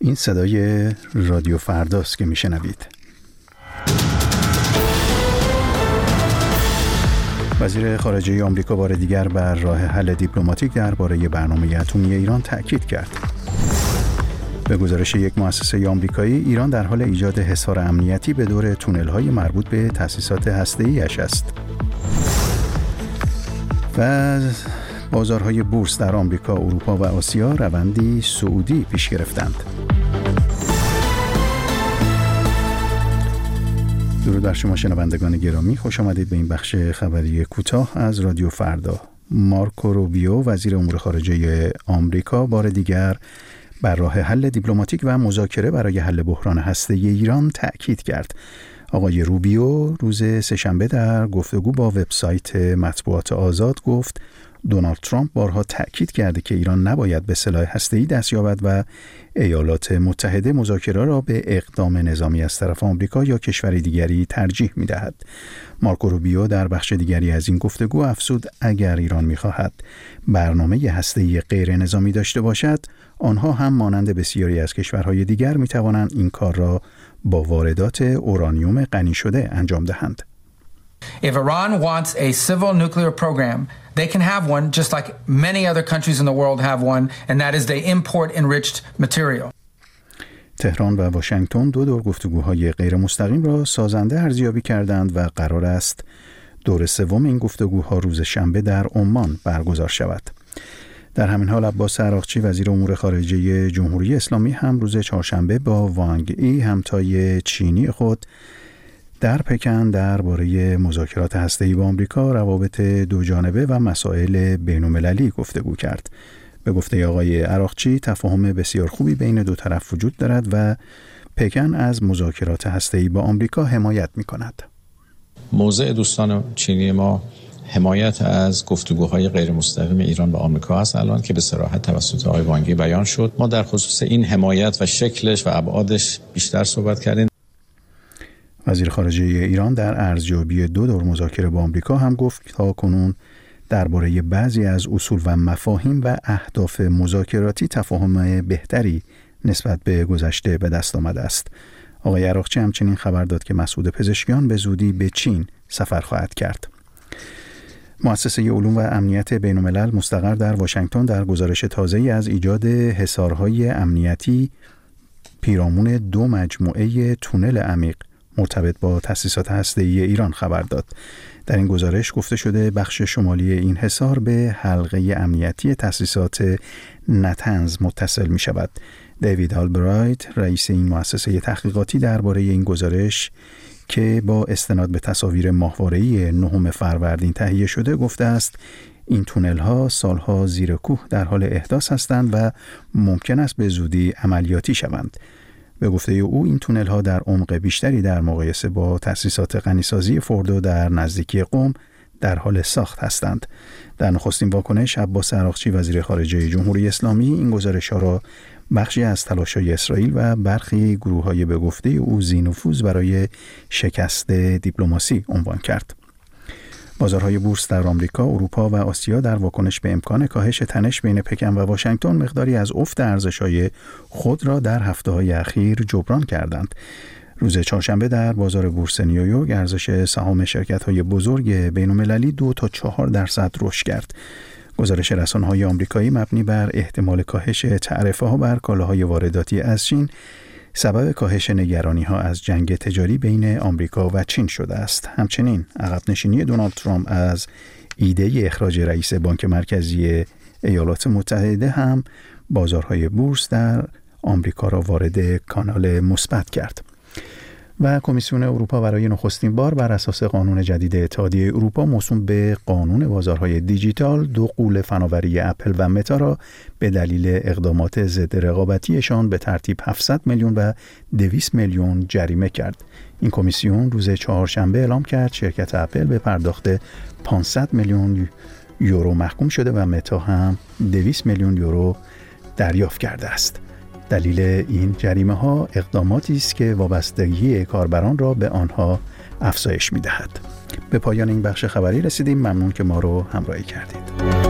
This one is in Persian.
این صدای رادیو فرداست که میشنوید. وزیر خارجه آمریکا بار دیگر بر راه حل دیپلماتیک درباره برنامه اتمی ایران تأکید کرد. به گزارش یک مؤسسه آمریکایی، ایران در حال ایجاد حصار امنیتی به دور تونل‌های مربوط به تأسیسات هسته‌ای‌اش است. و بازارهای بورس در آمریکا، اروپا و آسیا روندی صعودی پیش گرفتند. درود بر شما شنوندگان گرامی، خوش آمدید به این بخش خبری کوتاه از رادیو فردا. مارکو روبیو، وزیر امور خارجه آمریکا، بار دیگر بر راه حل دیپلماتیک و مذاکره برای حل بحران هسته‌ای ایران تأکید کرد. آقای روبیو روز سه‌شنبه در گفتگو با وبسایت مطبوعات آزاد گفت دونالد ترامپ بارها تأکید کرده که ایران نباید به سلاح هسته‌ای دست یابد و ایالات متحده مذاکره را به اقدام نظامی از طرف آمریکا یا کشور دیگری ترجیح می‌دهد. مارکو روبیو در بخش دیگری از این گفتگو افزود اگر ایران می‌خواهد برنامه هسته‌ای غیر نظامی داشته باشد، آنها هم مانند بسیاری از کشورهای دیگر می‌توانند این کار را با واردات اورانیوم غنی شده انجام دهند. If Iran wants a civil nuclear program, they can have one just like many other countries in the world have one, and that is they import enriched material. تهران و واشنگتن دو دور گفتگوهای غیر مستقیم را سازنده ارزیابی کردند و قرار است دور سوم این گفتگوها روز شنبه در عمان برگزار شود. در همین حال عباس عراقچی، وزیر امور خارجه جمهوری اسلامی، هم روز چهارشنبه با وانگ ای، همتای چینی خود، در پکن درباره مذاکرات هسته‌ای با آمریکا، روابط دوجانبه و مسائل بین‌المللی گفتگو کرد. به گفته آقای عراقچی، تفاهم بسیار خوبی بین دو طرف وجود دارد و پکن از مذاکرات هسته‌ای با آمریکا حمایت می‌کند. موضع دوستان چینی ما حمایت از گفتگوهای غیر مستقیم ایران با آمریکا است الان که به صراحت توسط آقای وانگی بیان شد. ما در خصوص این حمایت و شکلش و ابعادش بیشتر صحبت کردیم. وزیر خارجه ایران در ارزیابی دو دور مذاکره با آمریکا هم گفت تا کنون درباره بعضی از اصول و مفاهیم و اهداف مذاکراتی تفاهم بهتری نسبت به گذشته به دست آمده است. آقای عراقچی همچنین خبر داد که مسعود پزشکیان به زودی به چین سفر خواهد کرد. مؤسسه علوم و امنیت بین‌الملل مستقر در واشنگتن در گزارش تازه‌ای از ایجاد حصارهای امنیتی پیرامون دو مجموعه تونل عمیق مرتبط با تأسیسات هسته‌ای ایران خبر داد. در این گزارش گفته شده بخش شمالی این حصار به حلقه امنیتی تأسیسات نتنز متصل می شود. دیوید آلبرایت، رئیس این مؤسسه تحقیقاتی، درباره این گزارش که با استناد به تصاویر ماهواره‌ای 9 فروردین تهیه شده گفته است این تونل ها سالها زیر کوه در حال احداث هستند و ممکن است به زودی عملیاتی شوند. به گفته او این تونل ها در عمق بیشتری در مقایسه با تأسیسات غنیسازی فوردو در نزدیکی قم در حال ساخت هستند. در نخستین واکنش عباس عراقچی، وزیر خارجه جمهوری اسلامی، این گزارش ها را بخشی از تلاش‌های اسرائیل و برخی گروه‌های به گفته او ذی‌نفوذ برای شکست دیپلماسی عنوان کرد. بازارهای بورس در آمریکا، اروپا و آسیا در واکنش به امکان کاهش تنش بین پکن و واشنگتن مقداری از افت ارزش‌های خود را در هفته‌های اخیر جبران کردند. روز چهارشنبه در بازار بورس نیویورک ارزش سهام شرکت‌های بزرگ بین‌المللی 2 تا 4% رشد کرد. گزارش رسانه‌های آمریکایی مبنی بر احتمال کاهش تعرفه‌ها بر کالاهای وارداتی از چین سبب کاهش نگرانی‌ها از جنگ تجاری بین آمریکا و چین شده است. همچنین عقب نشینی دونالد ترامپ از ایده اخراج رئیس بانک مرکزی ایالات متحده هم بازارهای بورس در آمریکا را وارد کانال مثبت کرد. و کمیسیون اروپا برای نخستین بار بر اساس قانون جدید اتحادیه اروپا موسوم به قانون بازارهای دیجیتال 2 غول فناوری اپل و متا را به دلیل اقدامات ضد رقابتیشان به ترتیب 700 میلیون و 200 میلیون جریمه کرد. این کمیسیون روز چهارشنبه اعلام کرد شرکت اپل به پرداخت 500 میلیون یورو محکوم شده و متا هم 200 میلیون یورو دریافت کرده است. دلیل این جریمه ها اقداماتی است که وابستگی کاربران را به آنها افزایش می دهد. به پایان این بخش خبری رسیدیم. ممنون که ما رو همراهی کردید.